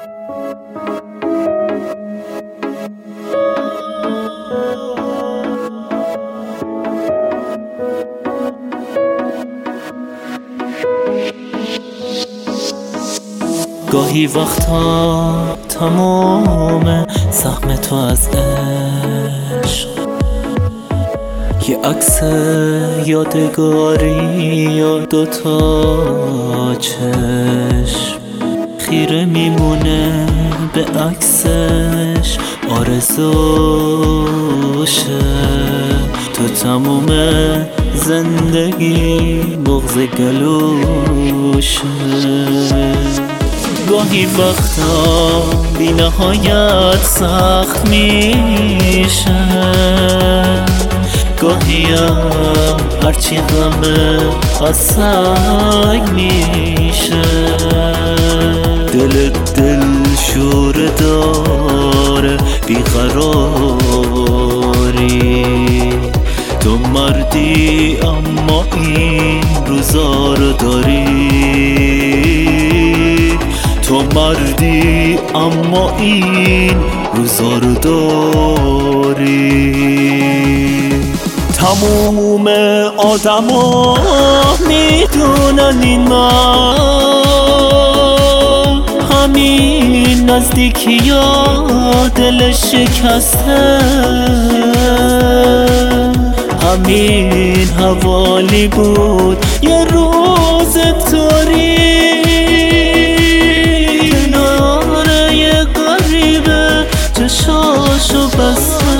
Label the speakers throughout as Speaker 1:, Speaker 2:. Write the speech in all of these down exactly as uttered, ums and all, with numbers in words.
Speaker 1: گاهی وقتا تمام سهم تو از عشق یه عکس یادگاری یا دوتا چشم خیره میمونه به عکسش آرزوشه تو تموم زندگی بغض گلوشه گاهی وقتا بی نهایت سخت میشه گاهی هم هرچی غمه از سنگ میشه دل دل شوره داره بیقراری تو مردی اما این روزا رو داری تو مردی اما این روزا رو داری تموم آدما میدونن این من همین نزدیکی یا دل شکسته همین حوالی بود یه روز توری چشاشو بسته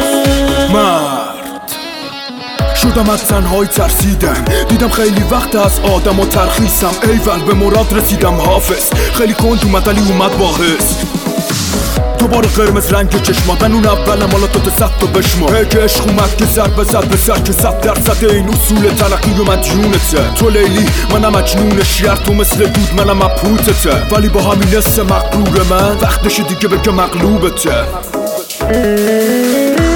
Speaker 2: مرد شدم از تنهایی ترسیدم دیدم خیلی وقت از آدم و ترخیصم ایول به مراد رسیدم حافظ خیلی کند اومد ولی اومد با حس دوباره قرمز رنگ چشماتن اون اولم حالا تو صد تا بشما هی که عشق اومد که سر به سر به سر که صد درصد این اصول تلقی و مدیونته تو لیلی منم مجنون شیر تو مثل دود منم مبهوتته ولی با همین حس مغرور من وقتش دیگه بگه مغلوبته